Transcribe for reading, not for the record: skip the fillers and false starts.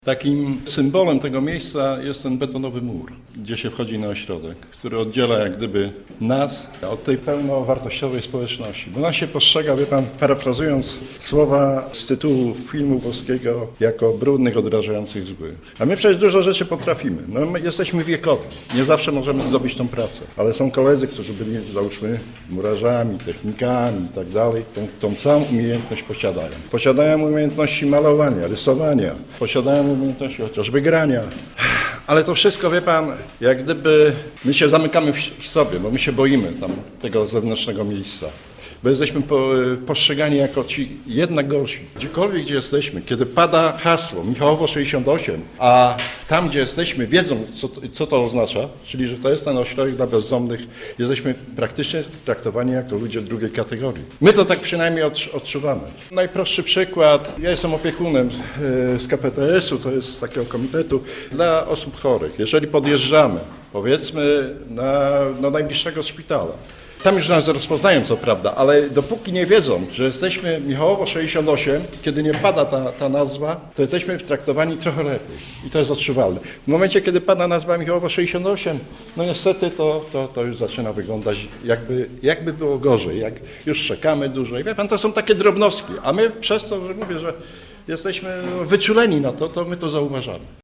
Takim symbolem tego miejsca jest ten betonowy mur, gdzie się wchodzi na ośrodek, który oddziela jak gdyby nas od tej pełnowartościowej społeczności. Bo nas się postrzega, wie pan, parafrazując słowa z tytułu filmu włoskiego, jako brudnych, odrażających złych. A my przecież dużo rzeczy potrafimy. No, my jesteśmy wiekowi, nie zawsze możemy zdobyć tą pracę, ale są koledzy, którzy byli, załóżmy, murarzami, technikami i tak dalej, tą całą umiejętność posiadają. Posiadają umiejętności malowania, rysowania, posiadają umiejętności chociażby grania. Ale to wszystko, wie pan, jak gdyby my się zamykamy w sobie, bo my się boimy tam tego zewnętrznego miejsca. Bo jesteśmy postrzegani jako ci jednak gorsi. Gdziekolwiek, gdzie jesteśmy, kiedy pada hasło Michałowo 68, a tam, gdzie jesteśmy, wiedzą, co to oznacza, czyli, że to jest ten ośrodek dla bezdomnych, jesteśmy praktycznie traktowani jako ludzie drugiej kategorii. My to tak przynajmniej odczuwamy. Najprostszy przykład, ja jestem opiekunem z KPTS-u, to jest takiego komitetu dla osób chorych. Jeżeli podjeżdżamy, powiedzmy, do najbliższego szpitala, tam już nas rozpoznają, co prawda, ale dopóki nie wiedzą, że jesteśmy Michałowo 68, kiedy nie pada ta nazwa, to jesteśmy traktowani trochę lepiej. I to jest odczuwalne. W momencie, kiedy pada nazwa Michałowo 68, no niestety to już zaczyna wyglądać jakby było gorzej, jak już czekamy dłużej. Wie pan, to są takie drobnostki, a my przez to, że mówię, że jesteśmy wyczuleni na to my to zauważamy.